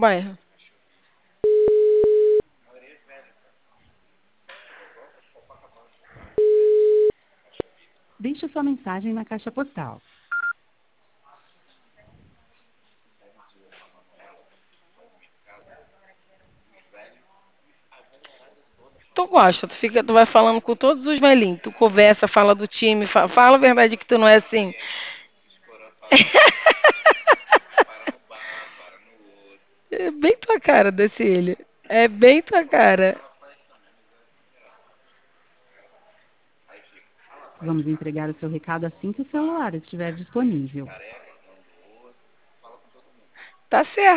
Vai. Deixe sua mensagem na caixa postal. Tu gosta, tu vai falando com todos os velhinhos, tu conversa, fala do time, fala a verdade que tu não é assim. É bem tua cara desse ele. É bem tua cara. Vamos entregar o seu recado assim que o celular estiver disponível. Tá certo.